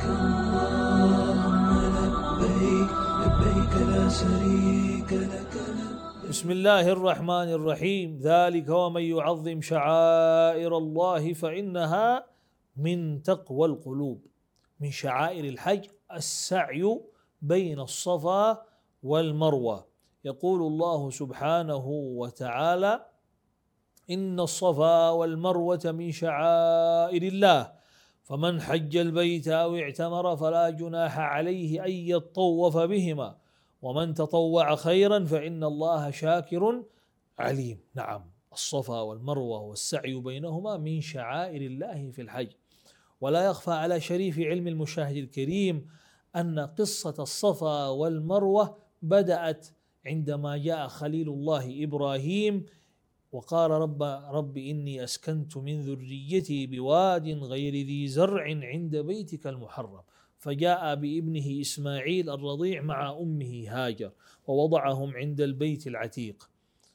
لبيك اللهم لبيك لبيك لا شريك لك بسم الله الرحمن الرحيم. ذلك ومن يعظم شعائر الله فإنها من تقوى القلوب. من شعائر الحج السعي بين الصفا والمروة. يقول الله سبحانه وتعالى: إن الصفا والمروة من شعائر الله فمن حج البيت أو اعتمر فلا جناح عليه أن يطوف بهما ومن تطوع خيرا فإن الله شاكر عليم. نعم، الصفا والمروة والسعي بينهما من شعائر الله في الحج. ولا يخفى على شريف علم المشاهد الكريم أن قصة الصفا والمروة بدأت عندما جاء خليل الله إبراهيم وقال: رب إني أسكنت من ذريتي بواد غير ذي زرع عند بيتك المحرم، فجاء بابنه إسماعيل الرضيع مع أمه هاجر ووضعهم عند البيت العتيق.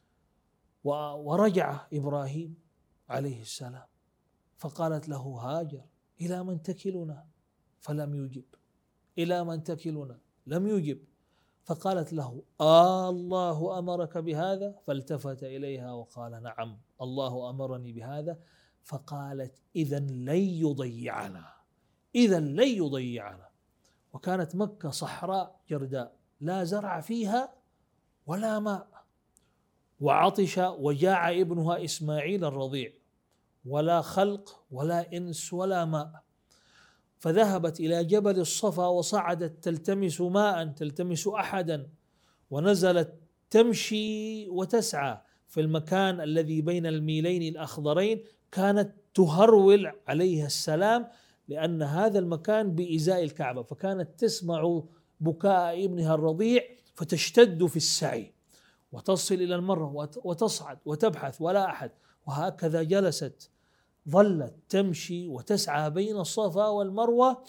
ورجع إبراهيم عليه السلام فقالت له هاجر: إلى من تكلنا؟ فلم يجب. إلى من تكلنا؟ لم يجب. فقالت له: الله أمرك بهذا؟ فالتفت إليها وقال: نعم، الله أمرني بهذا. فقالت: إذن لن يضيعنا، إذن لن يضيعنا. وكانت مكة صحراء جرداء لا زرع فيها ولا ماء، وعطش وجاع ابنها إسماعيل الرضيع، ولا خلق ولا إنس ولا ماء. فذهبت إلى جبل الصفا وصعدت تلتمس ماء، تلتمس أحدا، ونزلت تمشي وتسعى في المكان الذي بين الميلين الأخضرين. كانت تهرول عليها السلام لأن هذا المكان بإزاء الكعبة، فكانت تسمع بكاء ابنها الرضيع فتشتد في السعي وتصل إلى المرة وتصعد وتبحث ولا أحد. وهكذا جلست، ظلت تمشي وتسعى بين الصفا والمروة.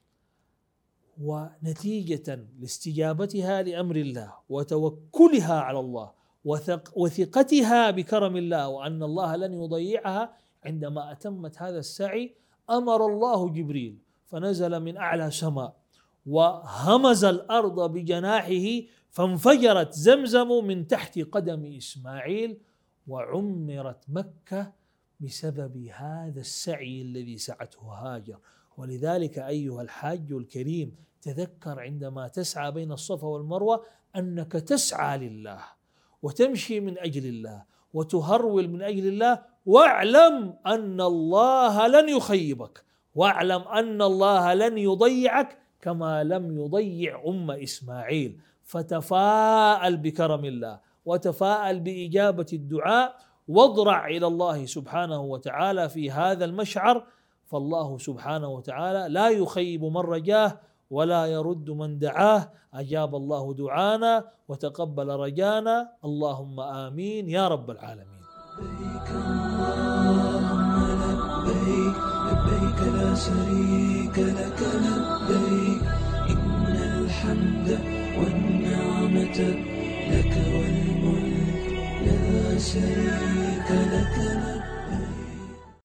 ونتيجة لاستجابتها لأمر الله وتوكلها على الله وثقتها بكرم الله وأن الله لن يضيعها، عندما أتمت هذا السعي أمر الله جبريل فنزل من أعلى سماء وهمز الأرض بجناحه فانفجرت زمزم من تحت قدم إسماعيل، وعمرت مكة بسبب هذا السعي الذي سعته هاجر. ولذلك أيها الحاج الكريم، تذكر عندما تسعى بين الصفا والمروة أنك تسعى لله وتمشي من أجل الله وتهرول من أجل الله، واعلم أن الله لن يخيبك، واعلم أن الله لن يضيعك كما لم يضيع إسماعيل. فتفاءل بكرم الله وتفاءل بإجابة الدعاء واضرع إلى الله سبحانه وتعالى في هذا المشعر، فالله سبحانه وتعالى لا يخيب من رجاه ولا يرد من دعاه. أجاب الله دعانا وتقبل رجانا، اللهم آمين يا رب العالمين. لبيك اللهم لبيك لبيك لا شريك لك لبيك إن الحمد والنعمة لك والملك لا شريك لك.